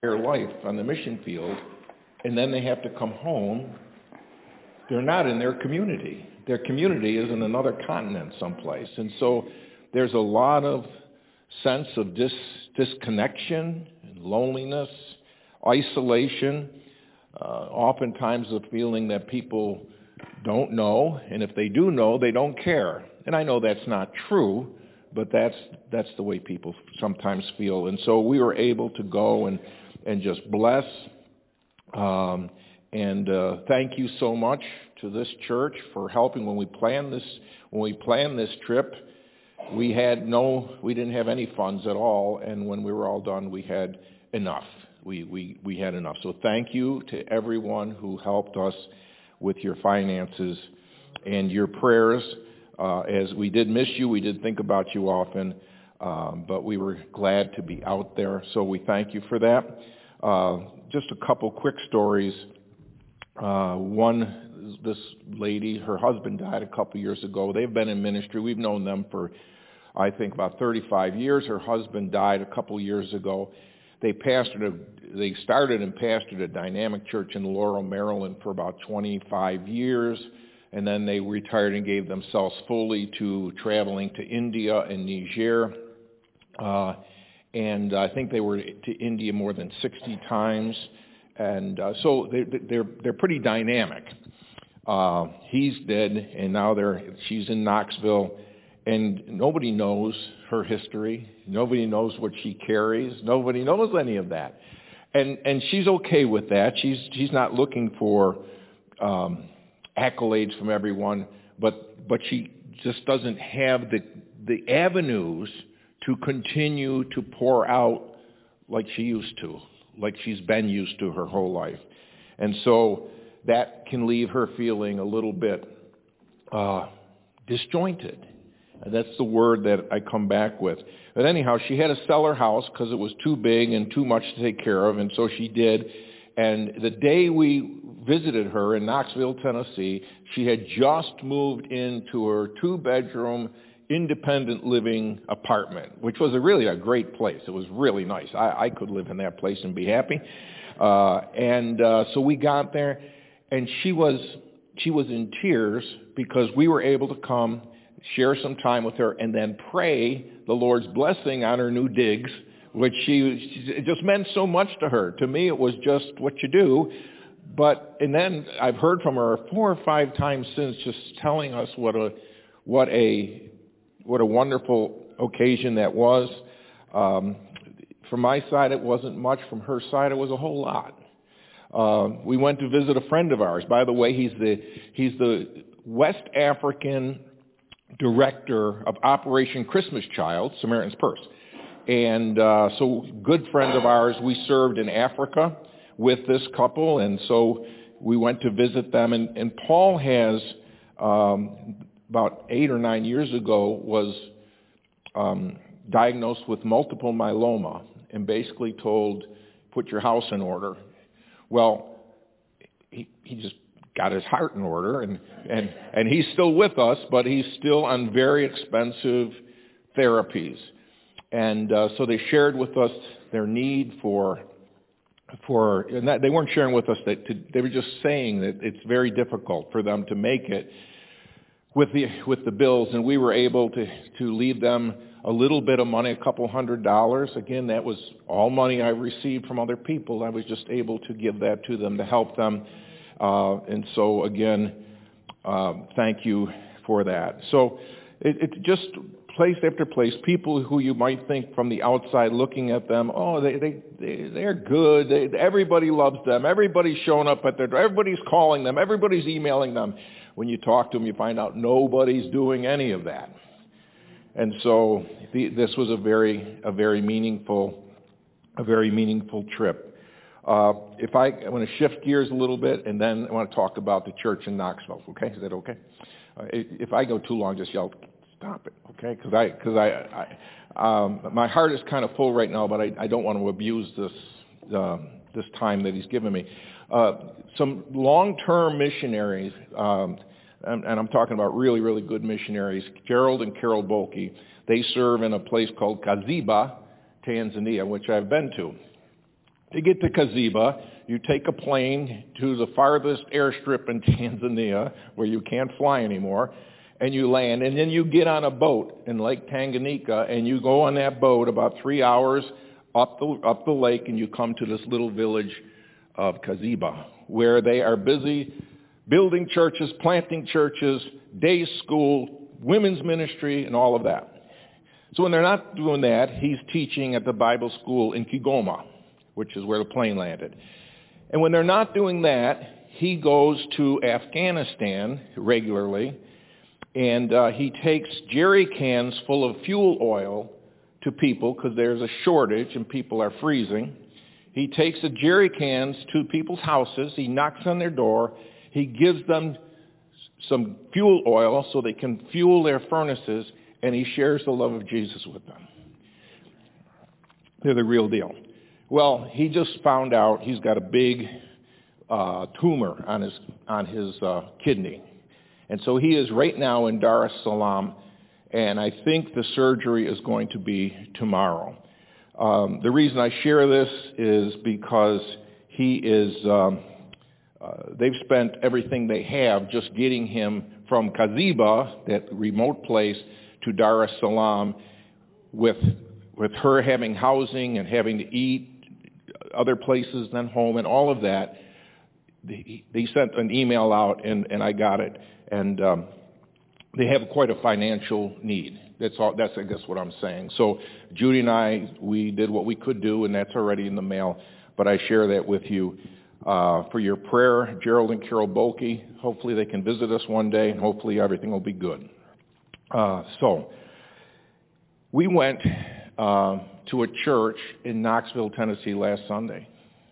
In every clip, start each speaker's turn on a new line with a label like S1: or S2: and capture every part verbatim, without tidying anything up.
S1: their life on the mission field, and then they have to come home. They're not in their community. Their community is in another continent someplace. And so there's a lot of sense of dis- disconnection, and loneliness, isolation, uh, oftentimes the feeling that people don't know, and if they do know, they don't care. And I know that's not true, but that's that's the way people sometimes feel. And so we were able to go and, and just bless. Um, and uh, thank you so much to this church for helping when we planned this when we planned this trip. We had no, we didn't have any funds at all, and when we were all done, we had enough. We we we had enough. So thank you to everyone who helped us with your finances and your prayers. Uh, as we did miss you, we did think about you often, um, but we were glad to be out there. So we thank you for that. Uh, just a couple quick stories. Uh, one, this lady, her husband died a couple years ago. They've been in ministry. We've known them for, I think, about thirty-five years. Her husband died a couple years ago. They pastored a, they started and pastored a dynamic church in Laurel, Maryland for about twenty-five years, and then they retired and gave themselves fully to traveling to India and Niger. Uh, and I think they were to India more than sixty times. And uh, so they, they're they're pretty dynamic. Uh, he's dead, and now they're she's in Knoxville, and nobody knows her history. Nobody knows what she carries. Nobody knows any of that, and and she's okay with that. She's she's not looking for um, accolades from everyone, but but she just doesn't have the the avenues to continue to pour out like she used to, like she's been used to her whole life. And so that can leave her feeling a little bit uh, disjointed. And that's the word that I come back with. But anyhow, she had to sell her house because it was too big and too much to take care of, and so she did. And the day we visited her in Knoxville, Tennessee, she had just moved into her two-bedroom independent living apartment, which was a really a great place. It was really nice. I, I could live in that place and be happy. Uh, and uh, so we got there, and she was she was in tears because we were able to come, share some time with her, and then pray the Lord's blessing on her new digs, which she it just meant so much to her. To me, it was just what you do. But and then I've heard from her four or five times since, just telling us what a what a What a wonderful occasion that was. Um, from my side, it wasn't much. From her side, it was a whole lot. Uh, we went to visit a friend of ours. By the way, he's the he's the West African director of Operation Christmas Child, Samaritan's Purse. And uh, so good friend of ours, we served in Africa with this couple, and so we went to visit them. And, and Paul has... Um, about eight or nine years ago, was um, diagnosed with multiple myeloma and basically told, put your house in order. Well, he, he just got his heart in order, and, and, and he's still with us, but he's still on very expensive therapies. And uh, so they shared with us their need for, for and that, they weren't sharing with us, that to, they were just saying that it's very difficult for them to make it with the with the bills, and we were able to to leave them a little bit of money, a couple hundred dollars. Again, that was all money I received from other people. I was just able to give that to them to help them. Uh, and so again, um, thank you for that. So it, it just place after place, people who you might think from the outside looking at them, oh, they they, they they're good. They, everybody loves them. Everybody's showing up at their door. Everybody's calling them. Everybody's emailing them. When you talk to them, you find out nobody's doing any of that. And so the, this was a very, a very meaningful, a very meaningful trip. Uh, if I, I want to shift gears a little bit, and then I want to talk about the church in Knoxville. Okay, is that okay? Uh, if I go too long, just yell, stop it. Okay, because I, because I, I um, my heart is kind of full right now, but I, I don't want to abuse this, uh, this time that he's given me. Uh, some long-term missionaries, um, and, and I'm talking about really, really good missionaries, Gerald and Carol Bolke, they serve in a place called Kaziba, Tanzania, which I've been to. To get to Kaziba, you take a plane to the farthest airstrip in Tanzania, where you can't fly anymore, and you land, and then you get on a boat in Lake Tanganyika, and you go on that boat about three hours up the, up the lake, and you come to this little village of Kaziba, where they are busy building churches, planting churches, day school, women's ministry, and all of that. So when they're not doing that, he's teaching at the Bible school in Kigoma, which is where the plane landed. And when they're not doing that, he goes to Afghanistan regularly, and uh, he takes jerry cans full of fuel oil to people because there's a shortage and people are freezing. He takes the jerry cans to people's houses. He knocks on their door. He gives them some fuel oil so they can fuel their furnaces, and he shares the love of Jesus with them. They're the real deal. Well, he just found out he's got a big uh, tumor on his on his uh, kidney. And so he is right now in Dar es Salaam, and I think the surgery is going to be tomorrow. Um, the reason I share this is because he is, um, uh, they've spent everything they have just getting him from Kaziba, that remote place, to Dar es Salaam, with, with her having housing and having to eat other places than home and all of that. They, they sent an email out, and, and I got it. And um, they have quite a financial need. That's all. That's, I guess, what I'm saying. So Judy and I, we did what we could do, and that's already in the mail. But I share that with you uh, for your prayer, Gerald and Carol Bolke. Hopefully they can visit us one day, and hopefully everything will be good. Uh, so we went uh, to a church in Knoxville, Tennessee last Sunday.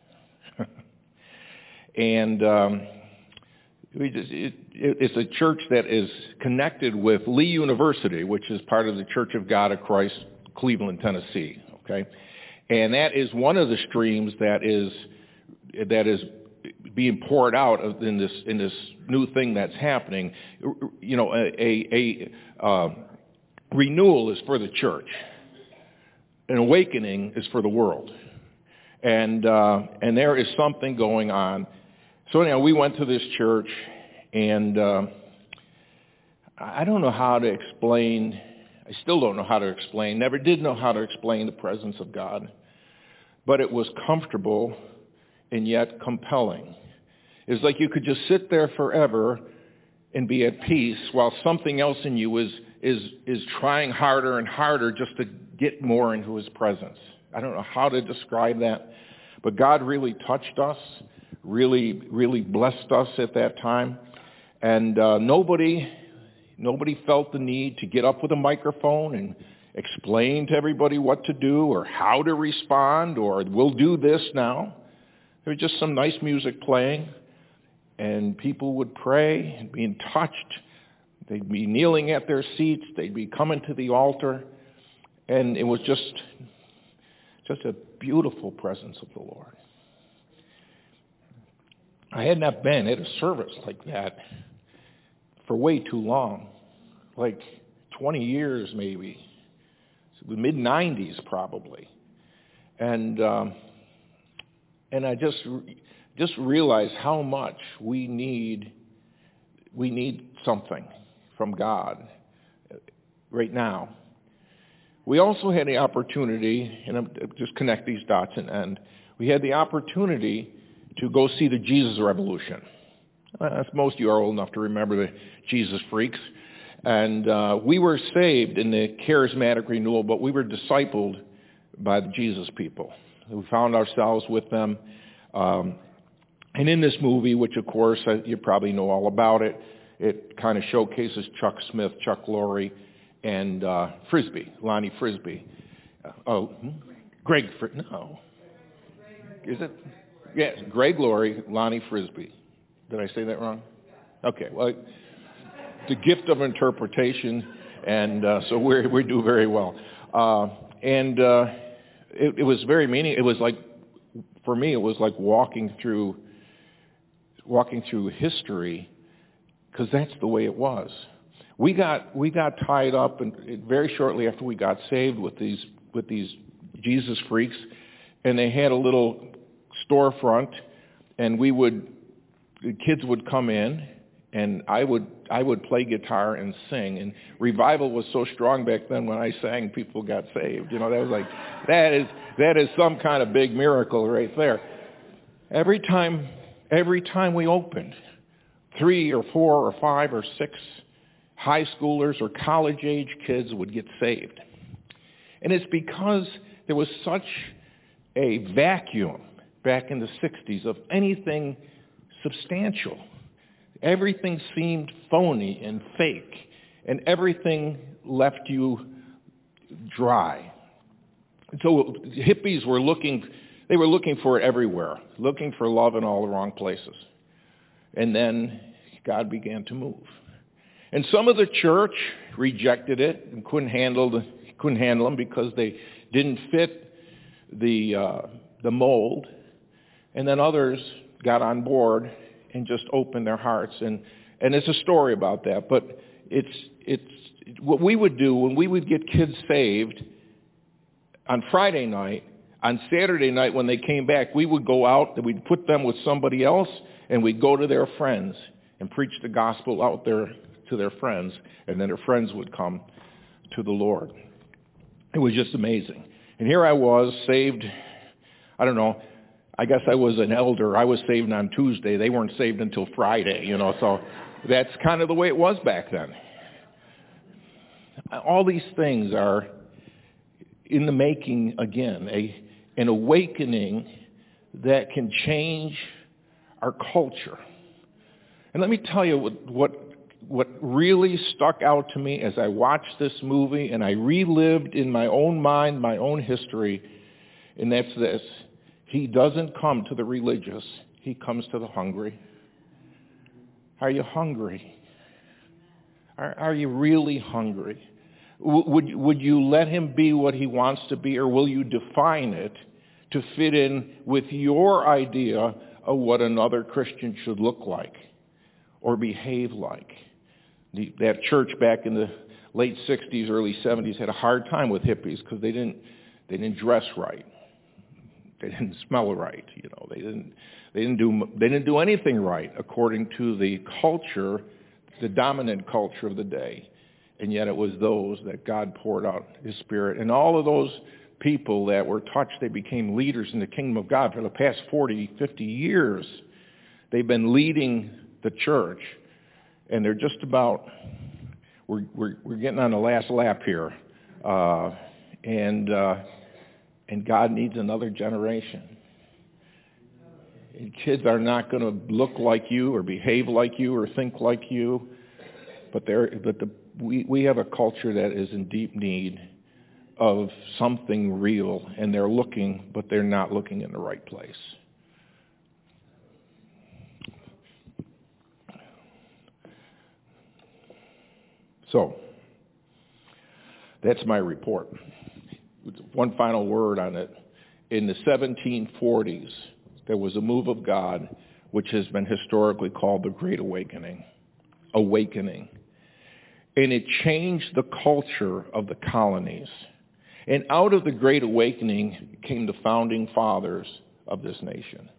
S1: and... Um, We just, it, it, it's a church that is connected with Lee University, which is part of the Church of God of Christ, Cleveland, Tennessee. Okay, and that is one of the streams that is that is being poured out in this in this new thing that's happening. You know, a, a, a uh, renewal is for the church, an awakening is for the world, and uh, and there is something going on. So anyhow, we went to this church, and uh, I don't know how to explain, I still don't know how to explain, never did know how to explain the presence of God, but it was comfortable and yet compelling. It was like you could just sit there forever and be at peace while something else in you is, is, is trying harder and harder just to get more into his presence. I don't know how to describe that, but God really touched us. really, really blessed us at that time. And uh, nobody, nobody felt the need to get up with a microphone and explain to everybody what to do or how to respond or we'll do this now. There was just some nice music playing, and people would pray and being touched. They'd be kneeling at their seats. They'd be coming to the altar. And it was just, just a beautiful presence of the Lord. I had not been at a service like that for way too long, like twenty years maybe, the mid nineties probably, and um, and I just just realized how much we need we need something from God right now. We also had the opportunity, and I'm just connect these dots and end. We had the opportunity to go see the Jesus Revolution. Uh, most of you are old enough to remember the Jesus Freaks. And uh, we were saved in the charismatic renewal, but we were discipled by the Jesus people. We found ourselves with them. Um, and in this movie, which of course uh, you probably know all about it, it kind of showcases Chuck Smith, Chuck Lorre, and uh, Frisbee, Lonnie Frisbee. Uh, oh, hmm? Greg, Fr- no. Is it? Yes, Greg Lorre, Lonnie Frisbee. Did I say that wrong? Okay, well, the gift of interpretation, and uh, so we we do very well. Uh, and uh, it, it was very meaning. It was like, for me, it was like walking through, walking through history, because that's the way it was. We got we got tied up, and very shortly after we got saved with these with these Jesus freaks, and they had a little storefront, and we would, the kids would come in, and I would I would play guitar and sing. And revival was so strong back then. When I sang, people got saved. You know, that was like that is that is some kind of big miracle right there. Every time every time we opened, three or four or five or six high schoolers or college age kids would get saved. And it's because there was such a vacuum back in the sixties of anything substantial. Everything seemed phony and fake, and everything left you dry. So hippies were looking, they were looking for it everywhere, looking for love in all the wrong places. And then God began to move. And some of the church rejected it and couldn't handle the, couldn't handle them because they didn't fit the uh, the mold. And then others got on board and just opened their hearts. And, and it's a story about that. But it's it's what we would do when we would get kids saved on Friday night. On Saturday night when they came back, we would go out and we'd put them with somebody else, and we'd go to their friends and preach the gospel out there to their friends, and then their friends would come to the Lord. It was just amazing. And here I was, saved, I don't know, I guess I was an elder. I was saved on Tuesday. They weren't saved until Friday, you know, so that's kind of the way it was back then. All these things are in the making again, a, an awakening that can change our culture. And let me tell you what, what, what really stuck out to me as I watched this movie and I relived in my own mind, my own history, and that's this. He doesn't come to the religious. He comes to the hungry. Are you hungry? Are, are you really hungry? W- would, would you let him be what he wants to be, or will you define it to fit in with your idea of what another Christian should look like or behave like? The, that church back in the late sixties, early seventies had a hard time with hippies because they didn't they didn't dress right. They didn't smell right, you know. They didn't. They didn't do. They didn't do anything right according to the culture, the dominant culture of the day. And yet, it was those that God poured out His Spirit. And all of those people that were touched, they became leaders in the kingdom of God for the past forty, fifty years. They've been leading the church, and they're just about. We're we're, we're getting on the last lap here, uh, and. Uh, And God needs another generation. And kids are not going to look like you or behave like you or think like you, but they're, but the, we, we have a culture that is in deep need of something real, and they're looking, but they're not looking in the right place. So, that's my report. One final word on it. In the seventeen forties, there was a move of God which has been historically called the Great Awakening. Awakening. And it changed the culture of the colonies. And out of the Great Awakening came the founding fathers of this nation.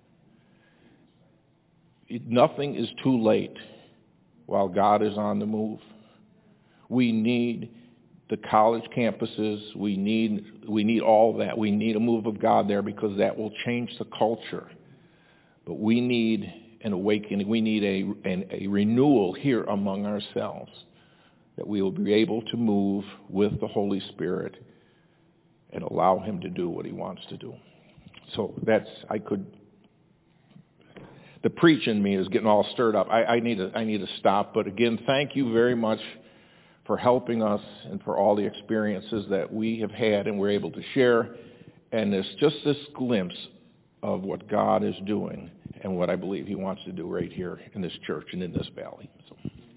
S1: It, nothing is too late while God is on the move. We need the college campuses, we need we need all that. We need a move of God there because that will change the culture. But we need an awakening. We need a, an, a renewal here among ourselves, that we will be able to move with the Holy Spirit and allow Him to do what He wants to do. So that's, I could, the preach in me is getting all stirred up. I, I need to, I need to stop. But again, thank you very much for helping us and for all the experiences that we have had and we're able to share. And it's just this glimpse of what God is doing and what I believe He wants to do right here in this church and in this valley. So.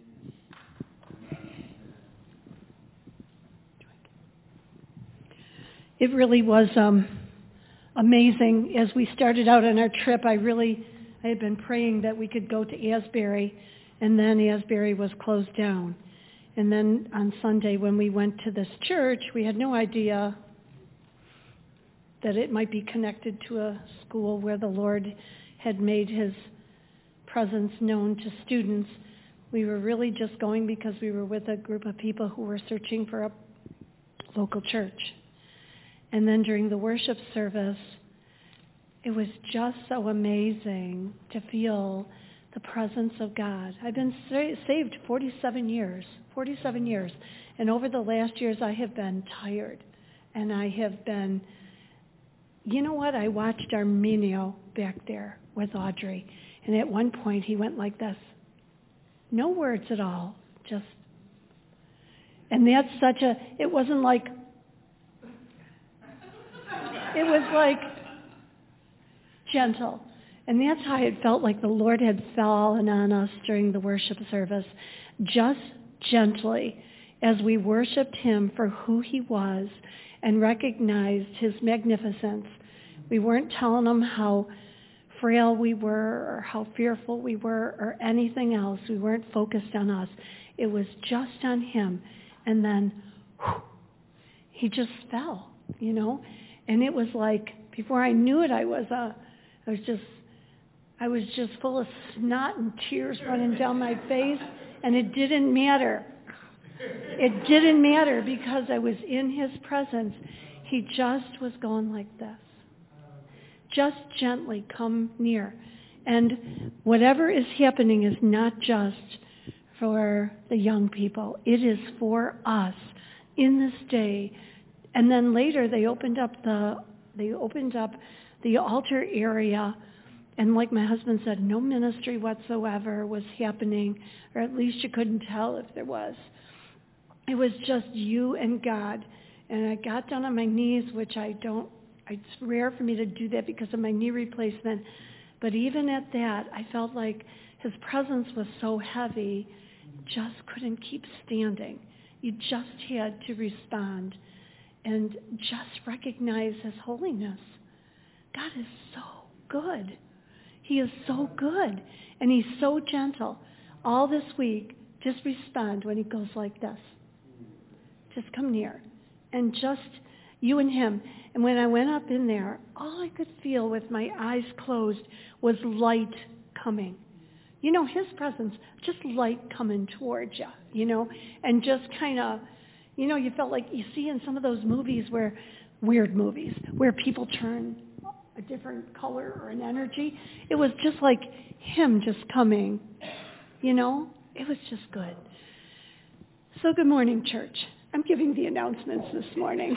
S2: It really was um, amazing. As we started out on our trip, I really, I had been praying that we could go to Asbury, and then Asbury was closed down. And then on Sunday when we went to this church, we had no idea that it might be connected to a school where the Lord had made his presence known to students. We were really just going because we were with a group of people who were searching for a local church. And then during the worship service, it was just so amazing to feel the presence of God. I've been sa- saved forty-seven years, forty-seven years. And over the last years, I have been tired. And I have been, you know what? I watched Arminio back there with Audrey. And at one point, he went like this. No words at all. Just, and that's such a, it wasn't like, it was like gentle. And that's how it felt like the Lord had fallen on us during the worship service, just gently, as we worshiped him for who he was and recognized his magnificence. We weren't telling him how frail we were or how fearful we were or anything else. We weren't focused on us. It was just on him. And then whew, he just fell, you know. And it was like, before I knew it, I was uh, I was just I was just full of snot and tears running down my face, and it didn't matter. It didn't matter because I was in his presence. He just was going like this. Just gently come near. And whatever is happening is not just for the young people. It is for us in this day. And then later they opened up the they opened up the altar area, and like my husband said, no ministry whatsoever was happening, or at least you couldn't tell if there was. It was just you and God. And I got down on my knees, which I don't It's rare for me to do that because of my knee replacement. But even at that, I felt like his presence was so heavy, just couldn't keep standing. You just had to respond and just recognize his holiness. God is so good. He is so good. And he's so gentle. All this week, just respond when he goes like this. Just come near. And just you and him. And when I went up in there, all I could feel with my eyes closed was light coming. You know, his presence, just light coming towards you, you know, and just kind of, you know, you felt like you see in some of those movies where, weird movies, where people turn a different color or an energy. It was just like him just coming, you know. It was just good. So good morning, church. I'm giving the announcements this morning.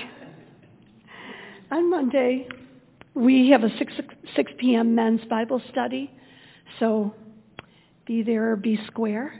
S2: On Monday, we have a six p.m. men's Bible study, so be there or be square.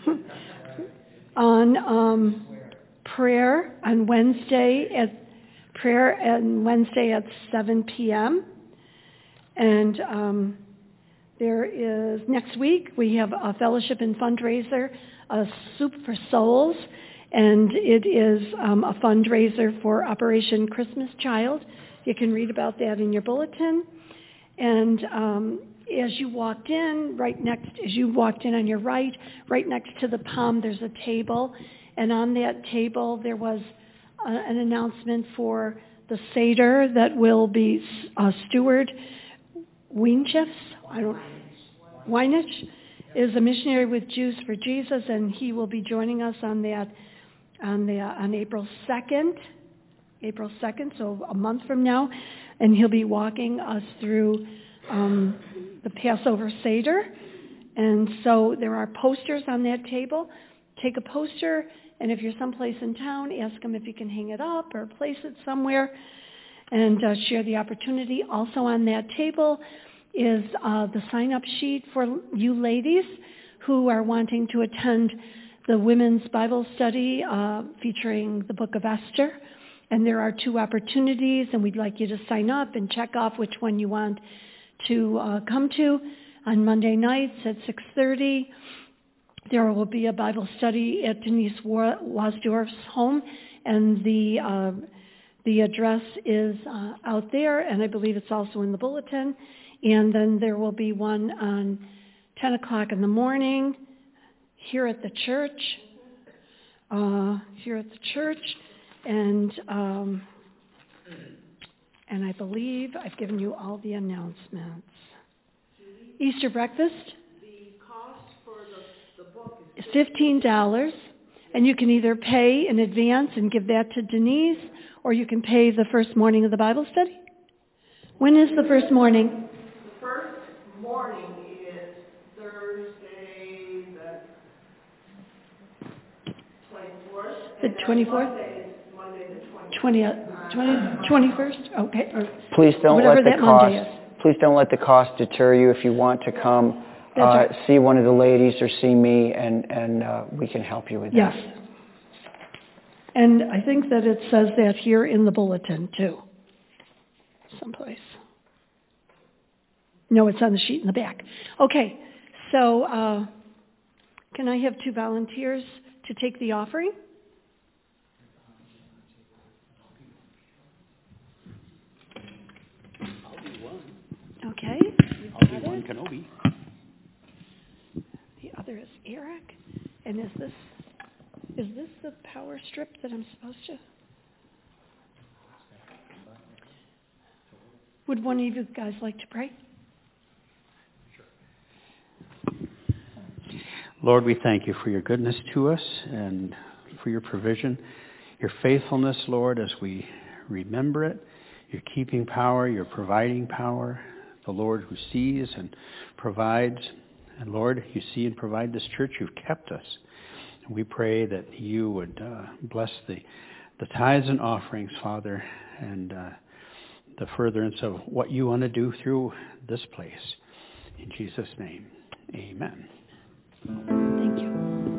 S2: on um, prayer on Wednesday at prayer on Wednesday at seven p.m. And um, there is next week we have a fellowship and fundraiser, a Soup for Souls. And it is um, a fundraiser for Operation Christmas Child. You can read about that in your bulletin. And um, as you walked in, right next, as you walked in on your right, right next to the palm, there's a table. And on that table, there was a, an announcement for the Seder that will be uh, Stuart Weinchefs. I don't. Weinich is a missionary with Jews for Jesus, and he will be joining us on that. On, the, uh, on April second, April second, so a month from now, and he'll be walking us through um, the Passover Seder. And so there are posters on that table. Take a poster, and if you're someplace in town, ask him if you can hang it up or place it somewhere and uh, share the opportunity. Also on that table is uh, the sign-up sheet for you ladies who are wanting to attend the women's Bible study uh, featuring the book of Esther. And there are two opportunities, and we'd like you to sign up and check off which one you want to uh, come to. On Monday nights at six thirty, there will be a Bible study at Denise Wasdorf's home, and the uh, the address is uh, out there, and I believe it's also in the bulletin. And then there will be one on ten o'clock in the morning here at the church, uh, here at the church, and um, And I believe I've given you all the announcements. Easter breakfast?
S3: The cost for the, the book is
S2: It's fifteen dollars, and you can either pay in advance and give that to Denise, or you can pay the first morning of the Bible study. When is the first morning?
S3: the first morning is Thursday, the twenty-fourth.
S2: The twenty-fourth?
S3: Monday is Monday the twentieth.
S2: twentieth, twentieth, twenty-first? Okay. Or
S4: Please don't
S2: whatever
S4: let the
S2: that Monday
S4: cost.
S2: is.
S4: Please don't let the cost deter you. If you want to come,
S2: That's
S4: uh,
S2: right.
S4: see one of the ladies or see me, and and uh, we can help you with
S2: Yes.
S4: that.
S2: And I think that it says that here in the bulletin, too. Someplace. No, it's on the sheet in the back. Okay, so uh, can I have two volunteers to take the offering? Okay.
S5: I'll be one Kenobi.
S2: The other is Eric. And is this is this the power strip that I'm supposed to? Would one of you guys like to pray?
S5: Lord, we thank you for your goodness to us and for your provision, your faithfulness, Lord, as we remember it, your keeping power, your providing power, the Lord who sees and provides. And Lord, you see and provide this church. You've kept us. And we pray that you would uh, bless the, the tithes and offerings, Father, and uh, the furtherance of what you want to do through this place. In Jesus' name, amen.
S2: Thank you.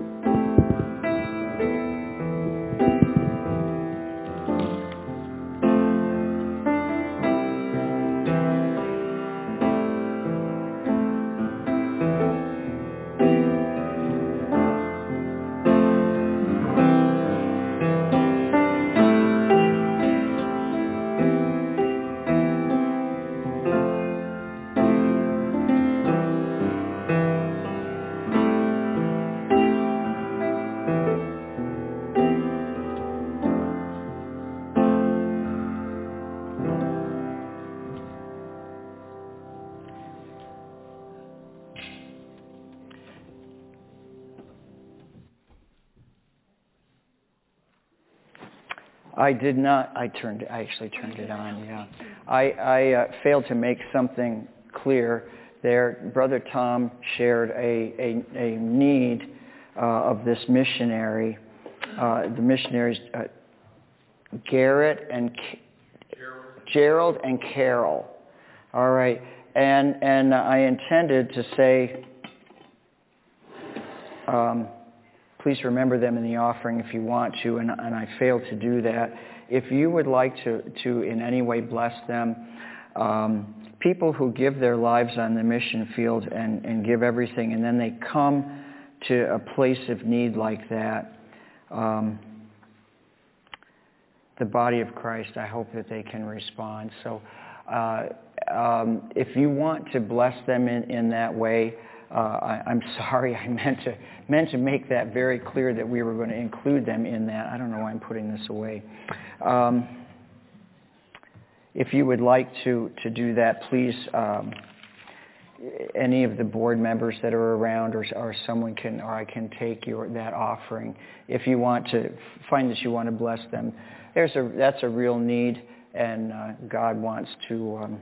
S4: I did not. I turned. I actually turned it on. Yeah. I, I uh, failed to make something clear there. Brother Tom shared a a, a need uh, of this missionary. Uh, the missionaries uh, Garrett and K- Gerald and Carol. All right. And and I intended to say. Um, Please remember them in the offering if you want to, and, and I failed to do that. If you would like to, to in any way bless them, um, people who give their lives on the mission field and, and give everything, and then they come to a place of need like that, um, the body of Christ, I hope that they can respond. So uh, um, if you want to bless them in, in that way, Uh, I, I'm sorry, I meant to meant to make that very clear that we were going to include them in that. I don't know why I'm putting this away. Um, if you would like to, to do that, please, um, any of the board members that are around, or, or someone can, or I can take your that offering. If you want to find that you want to bless them, there's a that's a real need, and uh, God wants to. Um,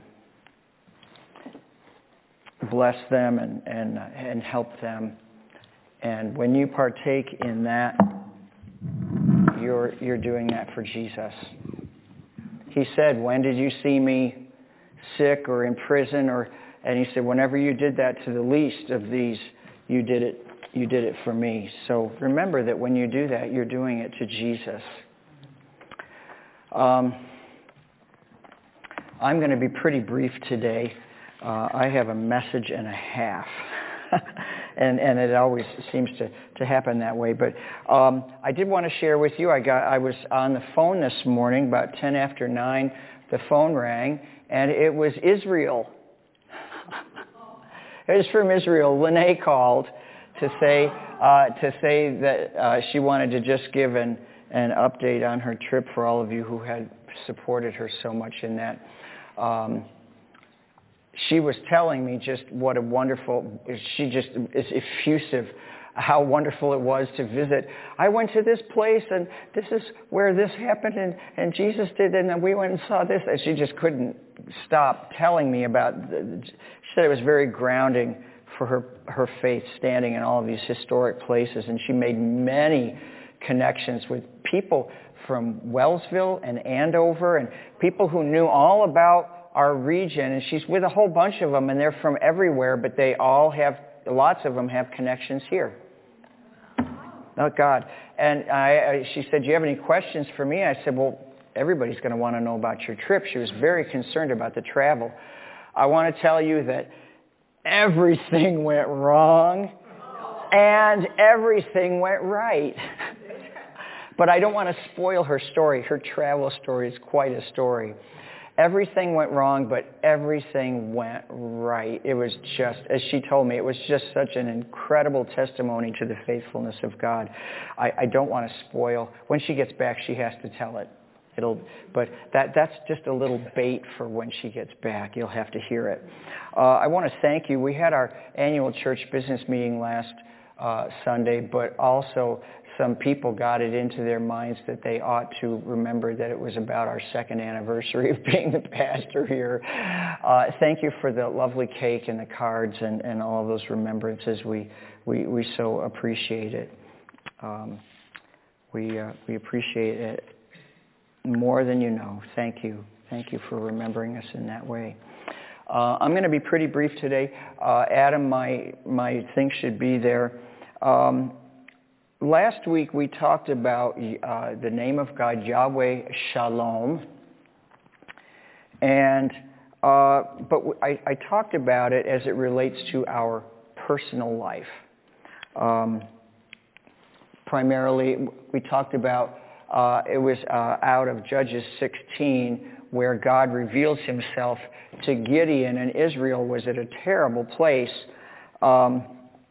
S4: bless them and, and, and help them. And when you partake in that, you're, you're doing that for Jesus. He said, when did you see me sick or in prison? Or, and he said, whenever you did that to the least of these, you did it, you did it for me. So remember that when you do that, you're doing it to Jesus. Um, I'm going to be pretty brief today. Uh, I have a message and a half, and and it always seems to, to happen that way. But um, I did want to share with you. I got I was on the phone this morning about ten after nine. The phone rang, and it was Israel. It was from Israel. Lene called to say uh, to say that uh, she wanted to just give an an update on her trip for all of you who had supported her so much in that. Um, she was telling me just what a wonderful, she just is effusive, how wonderful it was to visit. I went to this place, and this is where this happened, and, and Jesus did, and then we went and saw this. And she just couldn't stop telling me about, the, she said it was very grounding for her, her faith, standing in all of these historic places. And she made many connections with people from Wellsville and Andover, and people who knew all about our region. And she's with a whole bunch of them, and they're from everywhere, but they all have, lots of them have connections here. Oh, God. And I, I, she said, do you have any questions for me? I said, well, everybody's going to want to know about your trip. She was very concerned about the travel. I want to tell you that everything went wrong and everything went right. But I don't want to spoil her story. Her travel story is quite a story. Everything went wrong, but everything went right. It was just, as she told me, it was just such an incredible testimony to the faithfulness of God. I, I don't want to spoil. When she gets back, she has to tell it. It'll, but that, that's just a little bait for when she gets back. You'll have to hear it. Uh, I want to thank you. We had our annual church business meeting last uh, Sunday, but also some people got it into their minds that they ought to remember that it was about our second anniversary of being the pastor here. Uh, thank you for the lovely cake and the cards and, and all of those remembrances. We we, we so appreciate it. Um, we uh, we appreciate it more than you know. Thank you. Thank you for remembering us in that way. Uh, I'm going to be pretty brief today. Uh, Adam, my my thing should be there. Um, Last week we talked about uh, the name of God, Yahweh Shalom, and uh, but I, I talked about it as it relates to our personal life. Um, primarily, we talked about uh, it was uh, out of Judges sixteen, where God reveals Himself to Gideon, and Israel was at a terrible place. Um,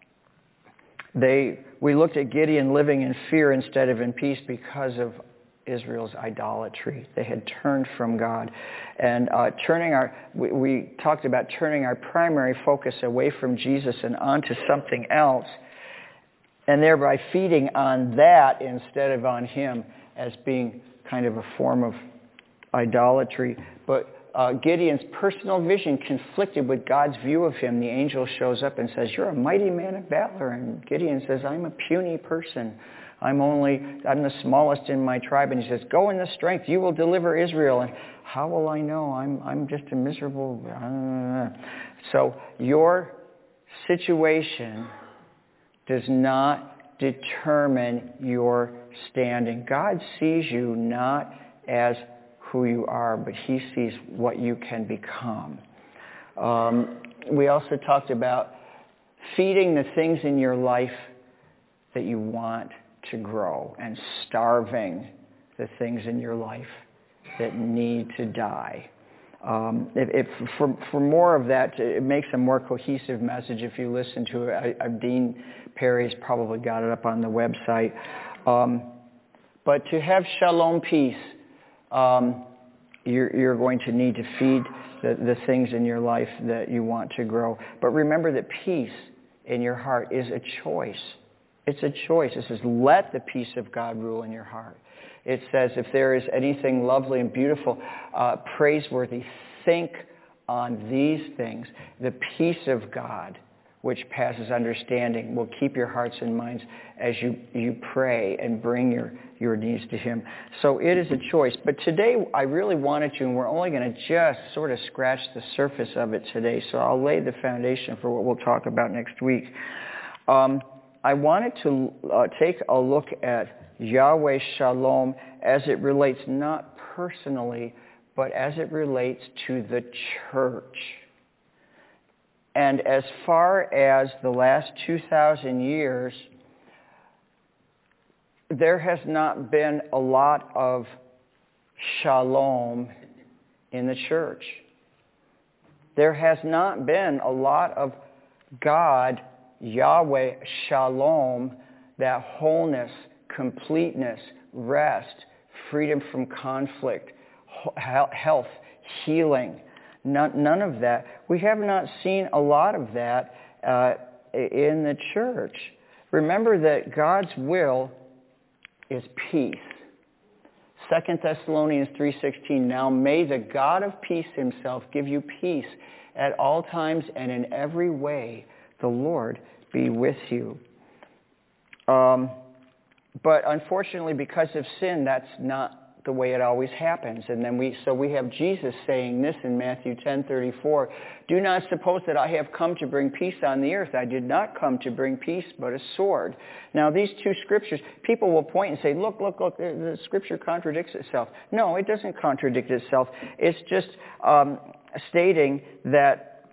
S4: they We looked at Gideon living in fear instead of in peace because of Israel's idolatry. They had turned from God. And uh, turning our, we, we talked about turning our primary focus away from Jesus and onto something else, and thereby feeding on that instead of on Him as being kind of a form of idolatry. But Uh, Gideon's personal vision conflicted with God's view of him. The angel shows up and says, you're a mighty man of valor. And Gideon says, I'm a puny person. I'm only, I'm the smallest in my tribe. And he says, go in the strength. You will deliver Israel. And how will I know? I'm, I'm just a miserable... Uh. So your situation does not determine your standing. God sees you not as who you are, but He sees what you can become. Um, we also talked about feeding the things in your life that you want to grow and starving the things in your life that need to die. Um, if, if for, for more of that, it makes a more cohesive message if you listen to it. I, I, Dean Perry's probably got it up on the website. Um, but to have shalom peace, Um, you're, you're going to need to feed the, the things in your life that you want to grow. But remember that peace in your heart is a choice. It's a choice. It says, let the peace of God rule in your heart. It says, if there is anything lovely and beautiful, uh, praiseworthy, think on these things. The peace of God, which passes understanding, will keep your hearts and minds as you, you pray and bring your, your needs to Him. So it is a choice. But today I really wanted to, and we're only going to just sort of scratch the surface of it today, so I'll lay the foundation for what we'll talk about next week. Um, I wanted to uh, take a look at Yahweh Shalom as it relates not personally, but as it relates to the church. And as far as the last two thousand years, there has not been a lot of shalom in the church. There has not been a lot of God, Yahweh, shalom, that wholeness, completeness, rest, freedom from conflict, health, healing. None, none of that. We have not seen a lot of that uh, in the church. Remember that God's will is peace. Second Thessalonians three sixteen, now may the God of peace himself give you peace at all times and in every way. The Lord be with you. Um, but unfortunately, because of sin, that's not the way it always happens. And then we, so we have Jesus saying this in Matthew ten thirty-four, do not suppose that I have come to bring peace on the earth. I did not come to bring peace, but a sword. Now these two scriptures, people will point and say, look, look, look, the, the scripture contradicts itself. No, it doesn't contradict itself. It's just um, stating that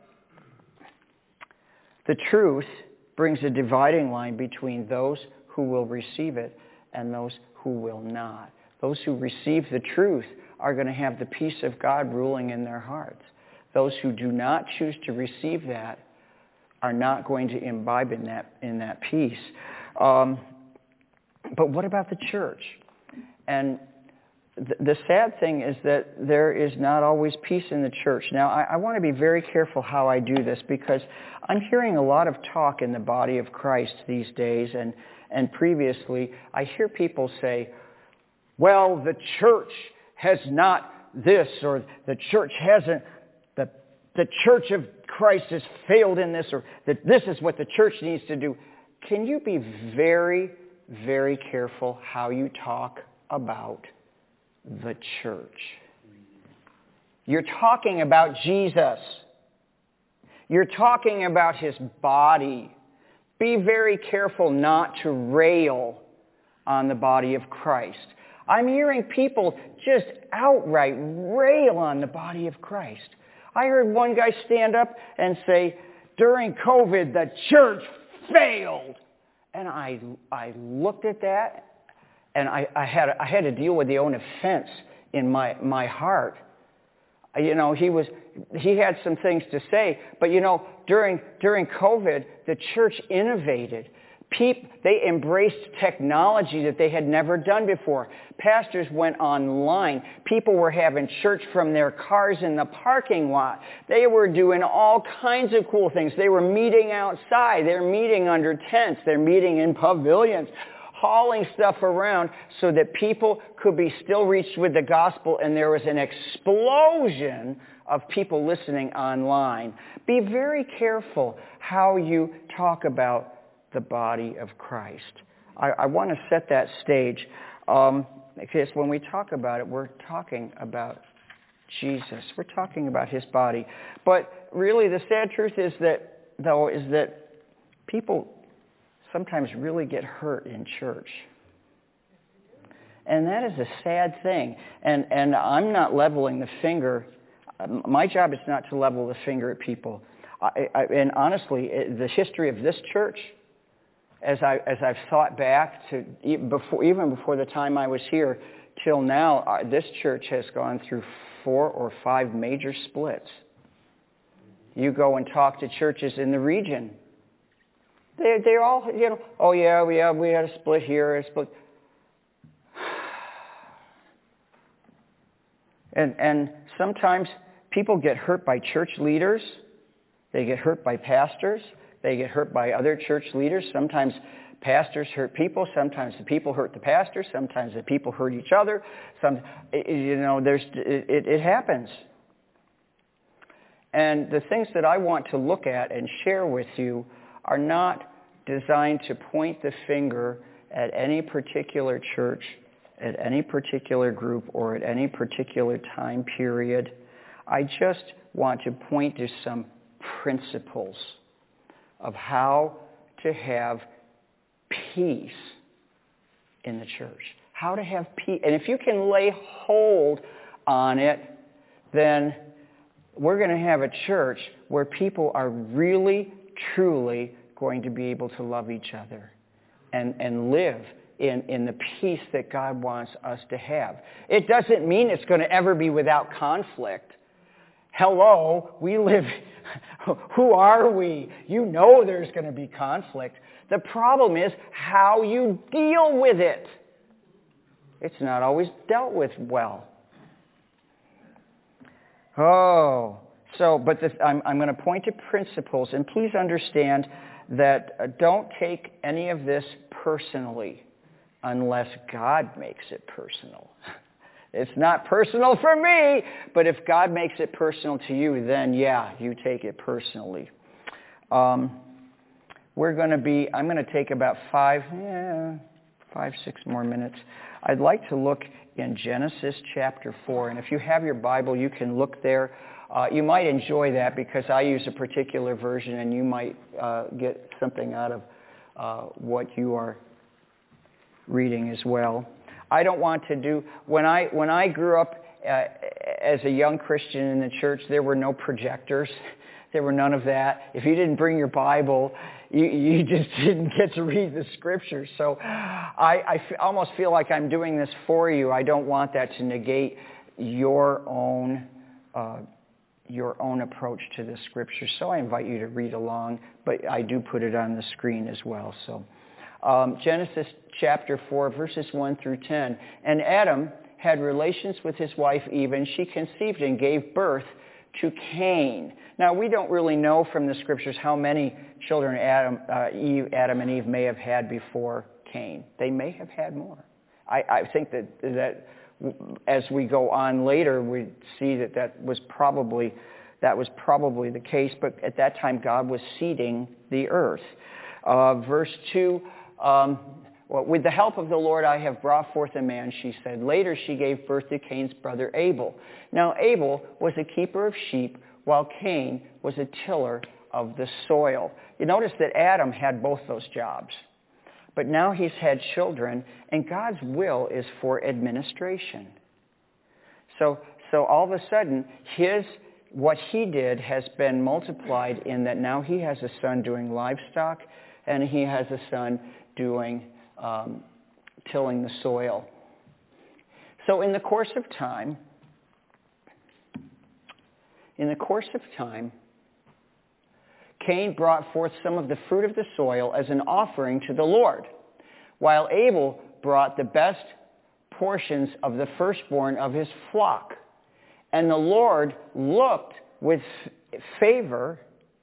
S4: the truth brings a dividing line between those who will receive it and those who will not. Those who receive the truth are going to have the peace of God ruling in their hearts. Those who do not choose to receive that are not going to imbibe in that, in that peace. Um, but what about the church? And th- the sad thing is that there is not always peace in the church. Now, I, I want to be very careful how I do this because I'm hearing a lot of talk in the body of Christ these days, and, and previously I hear people say, well, the church has not this, or the church hasn't, the, the church of Christ has failed in this, or that this is what the church needs to do. Can you be very, very careful how you talk about the church? You're talking about Jesus. You're talking about his body. Be very careful not to rail on the body of Christ. I'm hearing people just outright rail on the body of Christ. I heard one guy stand up and say, during COVID, the church failed. And I I looked at that, and I, I had I had to deal with the own offense in my, my heart. You know, he was he had some things to say, but you know, during during COVID, the church innovated. People, they embraced technology that they had never done before. Pastors went online. People were having church from their cars in the parking lot. They were doing all kinds of cool things. They were meeting outside. They were meeting under tents. They're meeting in pavilions, hauling stuff around so that people could be still reached with the gospel, and there was an explosion of people listening online. Be very careful how you talk about the body of Christ. I, I want to set that stage um, because when we talk about it, we're talking about Jesus. We're talking about his body. But really the sad truth is that, though, is that people sometimes really get hurt in church. And that is a sad thing. And, and I'm not leveling the finger. My job is not to level the finger at people. I, I, and honestly, the history of this church, As, I, as I've thought back to before, even before the time I was here till now, uh, this church has gone through four or five major splits. You go and talk to churches in the region. They, they're all, you know, oh yeah, we, have, we had a split here, a split. And, and sometimes people get hurt by church leaders. They get hurt by pastors. They get hurt by other church leaders. Sometimes pastors hurt people. Sometimes the people hurt the pastors. Sometimes the people hurt each other. Some, you know, there's it, it happens. And the things that I want to look at and share with you are not designed to point the finger at any particular church, at any particular group, or at any particular time period. I just want to point to some principles of how to have peace in the church. How to have peace. And if you can lay hold on it, then we're going to have a church where people are really, truly going to be able to love each other and, and live in, in the peace that God wants us to have. It doesn't mean it's going to ever be without conflict. Hello, we live... Who are we? You know there's going to be conflict. The problem is how you deal with it. It's not always dealt with well. Oh, so, but this, I'm, I'm going to point to principles, and please understand that uh, don't take any of this personally unless God makes it personal. It's not personal for me, but if God makes it personal to you, then yeah, you take it personally. Um, we're going to be, I'm going to take about five, yeah, five, six more minutes. I'd like to look in Genesis chapter four, and if you have your Bible, you can look there. Uh, you might enjoy that because I use a particular version, and you might uh, get something out of uh, what you are reading as well. I don't want to do, when I when I grew up uh, as a young Christian in the church, there were no projectors. There were none of that. If you didn't bring your Bible, you, you just didn't get to read the Scriptures. So I, I f- almost feel like I'm doing this for you. I don't want that to negate your own uh, your own approach to the Scriptures. So I invite you to read along, but I do put it on the screen as well. So um, Genesis chapter four, verses one through ten. And Adam had relations with his wife Eve, and she conceived and gave birth to Cain. Now, we don't really know from the Scriptures how many children Adam, uh, Eve, Adam and Eve may have had before Cain. They may have had more. I, I think that that as we go on later, we see that that was probably that was probably the case. But at that time, God was seeding the earth. Uh, verse two. Um, Well, with the help of the Lord, I have brought forth a man, she said. Later, she gave birth to Cain's brother Abel. Now, Abel was a keeper of sheep, while Cain was a tiller of the soil. You notice that Adam had both those jobs. But now he's had children, and God's will is for administration. So, so all of a sudden, his what he did has been multiplied in that now he has a son doing livestock, and he has a son doing Um, tilling the soil. So in the course of time, in the course of time, Cain brought forth some of the fruit of the soil as an offering to the Lord, while Abel brought the best portions of the firstborn of his flock. And the Lord looked with favor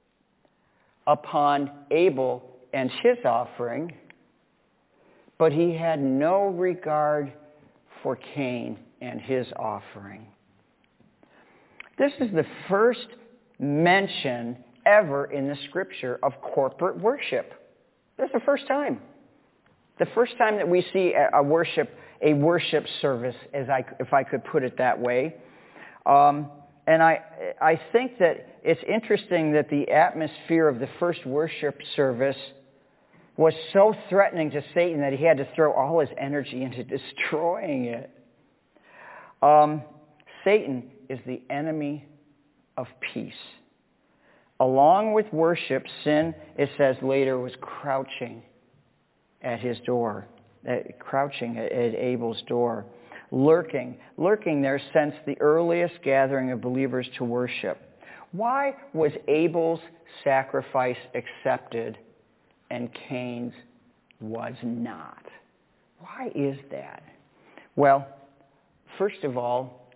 S4: upon Abel and his offering, but he had no regard for Cain and his offering. This is the first mention ever in the Scripture of corporate worship. This is the first time. The first time that we see a worship, a worship service, as I, if I could put it that way. Um, and I, I think that it's interesting that the atmosphere of the first worship service was so threatening to Satan that he had to throw all his energy into destroying it. Um, Satan is the enemy of peace. Along with worship, sin, it says later, was crouching at his door, uh, crouching at, at Abel's door, lurking, lurking there since the earliest gathering of believers to worship. Why was Abel's sacrifice accepted and Cain's was not? Why is that? Well, first of all,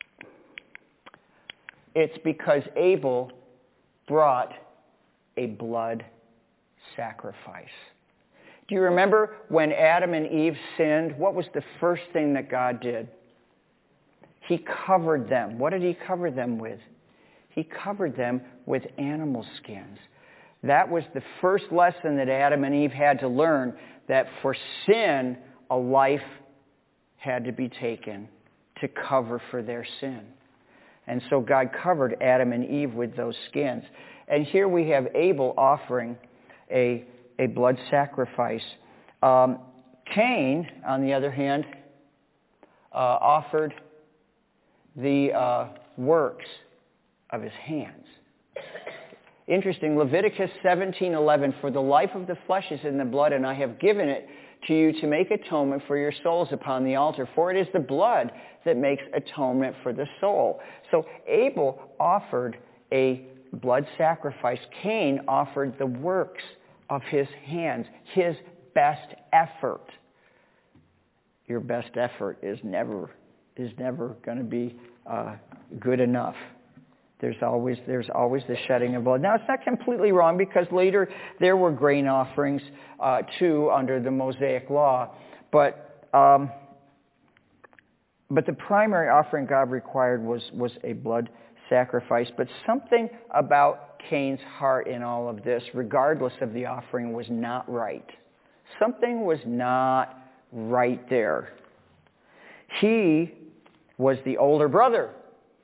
S4: it's because Abel brought a blood sacrifice. Do you remember when Adam and Eve sinned? What was the first thing that God did? He covered them. What did he cover them with? He covered them with animal skins. That was the first lesson that Adam and Eve had to learn, that for sin, a life had to be taken to cover for their sin. And so God covered Adam and Eve with those skins. And here we have Abel offering a, a blood sacrifice. Um, Cain, on the other hand, uh, offered the uh, works of his hands. Interesting, Leviticus seventeen eleven, for the life of the flesh is in the blood, and I have given it to you to make atonement for your souls upon the altar. For it is the blood that makes atonement for the soul. So Abel offered a blood sacrifice. Cain offered the works of his hands, his best effort. Your best effort is never is never going to be uh, good enough. There's always there's always the shedding of blood. Now, it's not completely wrong because later there were grain offerings uh, too under the Mosaic law. But um, but the primary offering God required was, was a blood sacrifice. But something about Cain's heart in all of this, regardless of the offering, was not right. Something was not right there. He was the older brother.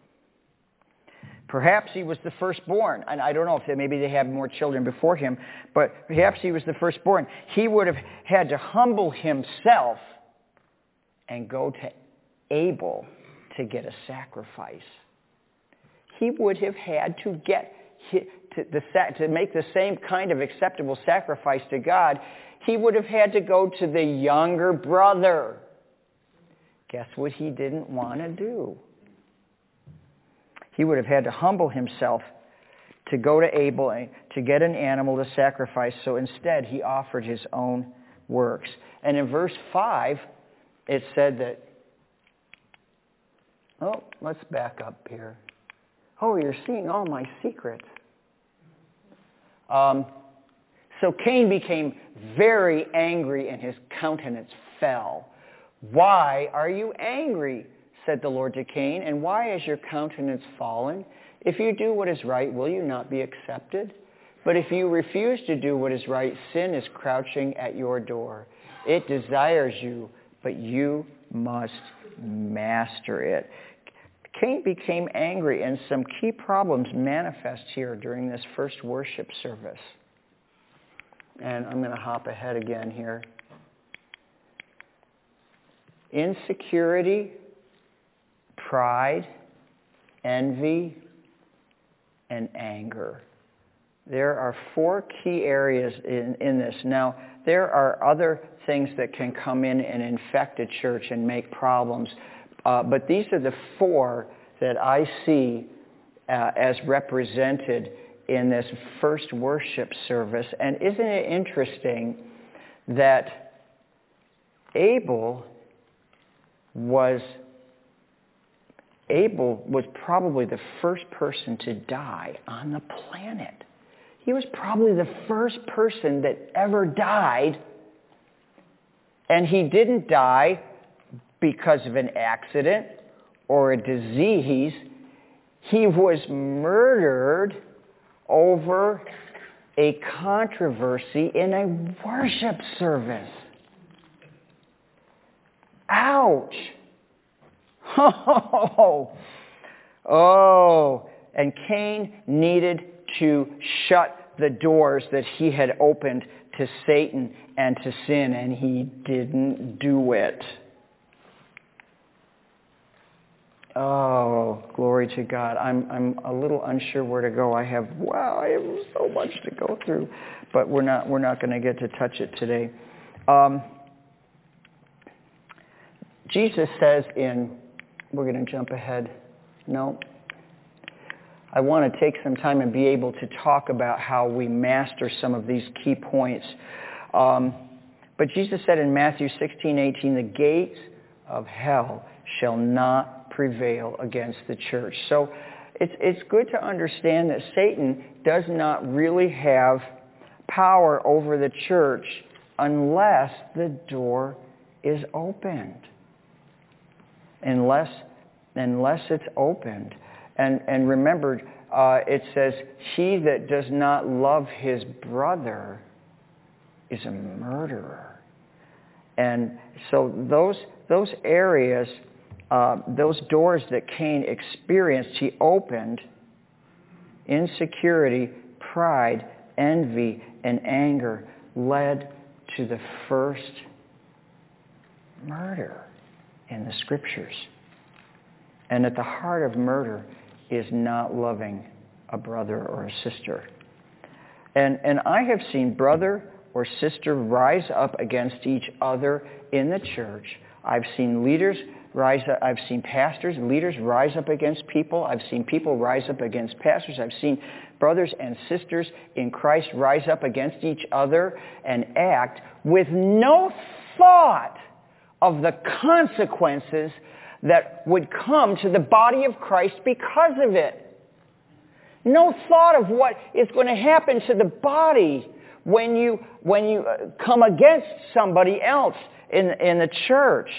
S4: Perhaps he was the firstborn. And I don't know if they, maybe they had more children before him, but perhaps he was the firstborn. He would have had to humble himself and go to Abel to get a sacrifice. He would have had to get to, the, to make the same kind of acceptable sacrifice to God. He would have had to go to the younger brother. Guess what he didn't want to do? He would have had to humble himself to go to Abel to get an animal to sacrifice. So instead, he offered his own works. And in verse five, it said that, oh, let's back up here. Oh, you're seeing all my secrets. Um, so Cain became very angry and his countenance fell. Why are you angry? Said the Lord to Cain, and why is your countenance fallen? If you do what is right, will you not be accepted? But if you refuse to do what is right, sin is crouching at your door. It desires you, but you must master it. Cain became angry, and some key problems manifest here during this first worship service. And I'm going to hop ahead again here. Insecurity, pride, envy, and anger. There are four key areas in, in this. Now, there are other things that can come in and infect a church and make problems, uh, but these are the four that I see uh, as represented in this first worship service. And isn't it interesting that Abel was Abel was probably the first person to die on the planet. He was probably the first person that ever died. And he didn't die because of an accident or a disease. He was murdered over a controversy in a worship service. Ouch! Oh, oh, and Cain needed to shut the doors that he had opened to Satan and to sin, and he didn't do it. Oh, glory to God. I'm I'm a little unsure where to go. I have wow, I have so much to go through, but we're not we're not going to get to touch it today. Um, Jesus says in We're going to jump ahead. No. I want to take some time and be able to talk about how we master some of these key points. Um, but Jesus said in Matthew sixteen eighteen, the gates of hell shall not prevail against the church. So it's, it's good to understand that Satan does not really have power over the church unless the door is opened. Unless unless it's opened. And and remember, uh, it says, he that does not love his brother is a murderer. And so those those areas, uh, those doors that Cain experienced, he opened. Insecurity, pride, envy, and anger led to the first murder in the Scriptures. And at the heart of murder is not loving a brother or a sister. And and I have seen brother or sister rise up against each other in the church. I've seen leaders rise up, I've seen pastors, leaders rise up against people. I've seen people rise up against pastors. I've seen brothers and sisters in Christ rise up against each other and act with no thought of the consequences that would come to the body of Christ because of it. No thought of what is going to happen to the body when you when you come against somebody else in in the church.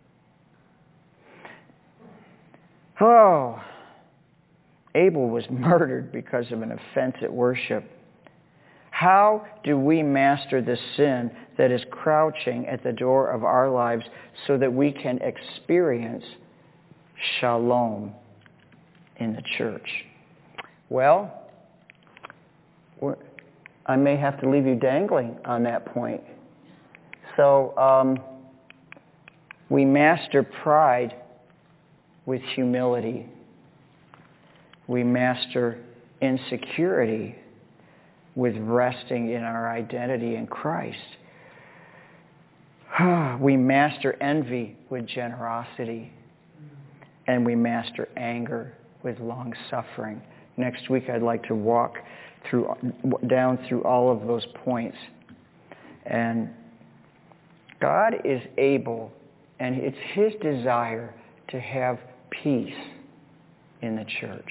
S4: Oh, Abel was murdered because of an offense at worship. How do we master the sin that is crouching at the door of our lives so that we can experience shalom in the church? Well, we're, I may have to leave you dangling on that point. So um, we master pride with humility. We master insecurity with resting in our identity in Christ. We master envy with generosity. And we master anger with long-suffering. Next week I'd like to walk through down through all of those points. And God is able, and it's His desire to have peace in the church.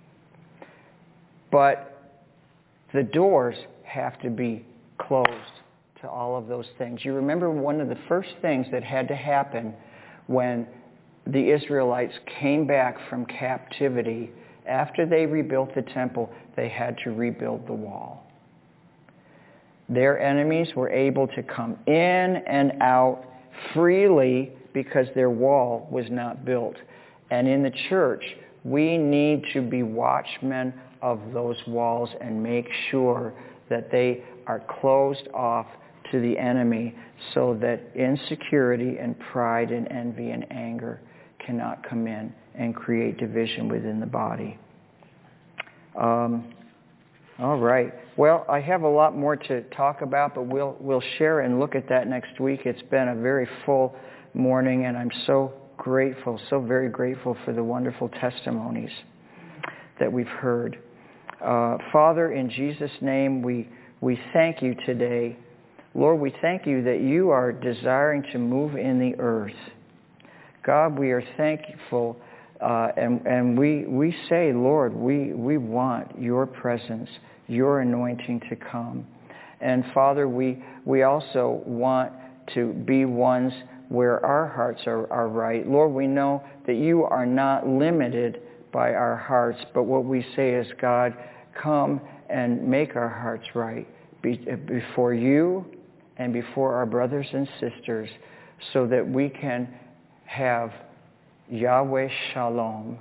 S4: But the doors have to be closed to all of those things. You remember one of the first things that had to happen when the Israelites came back from captivity. After they rebuilt the temple, they had to rebuild the wall. Their enemies were able to come in and out freely because their wall was not built. And in the church, we need to be watchmen of those walls and make sure that they are closed off to the enemy so that insecurity and pride and envy and anger cannot come in and create division within the body. Um, all right. Well, I have a lot more to talk about, but we'll we'll share and look at that next week. It's been a very full morning, and I'm so grateful, so very grateful for the wonderful testimonies that we've heard. Uh, Father, in Jesus' name, we we thank you today. Lord, we thank you that you are desiring to move in the earth. God, we are thankful, uh, and, and we, we say, Lord, we, we want your presence, your anointing to come. And Father, we, we also want to be ones where our hearts are, are right. Lord, we know that you are not limited by our hearts, but what we say is, God, come and make our hearts right be, before you and before our brothers and sisters so that we can have Yahweh Shalom,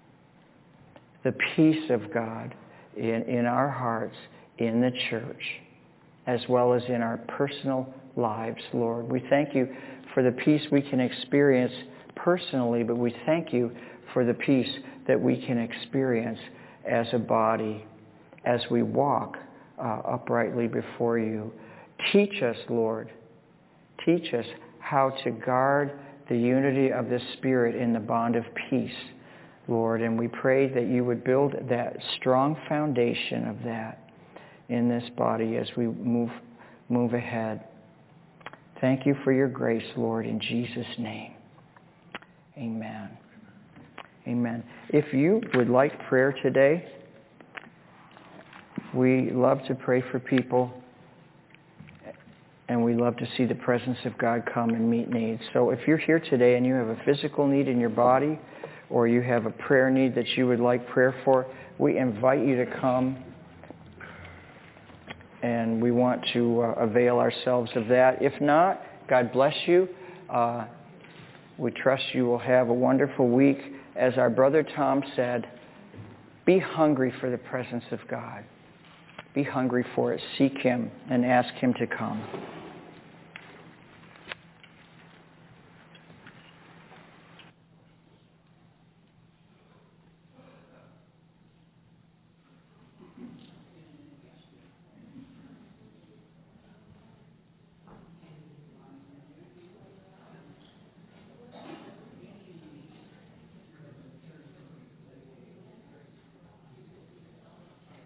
S4: the peace of God in, in our hearts, in the church, as well as in our personal lives, Lord. We thank you for the peace we can experience personally, but we thank you for the peace that we can experience as a body as we walk uh, uprightly before you. Teach us, Lord. Teach us how to guard the unity of the Spirit in the bond of peace, Lord. And we pray that you would build that strong foundation of that in this body as we move move ahead. Thank you for your grace, Lord, in Jesus' name. Amen. Amen. If you would like prayer today, we love to pray for people, and we love to see the presence of God come and meet needs. So if you're here today and you have a physical need in your body, or you have a prayer need that you would like prayer for, we invite you to come, and we want to uh, avail ourselves of that. If not, God bless you. Uh, we trust you will have a wonderful week. As our brother Tom said, be hungry for the presence of God. Be hungry for it. Seek him and ask him to come.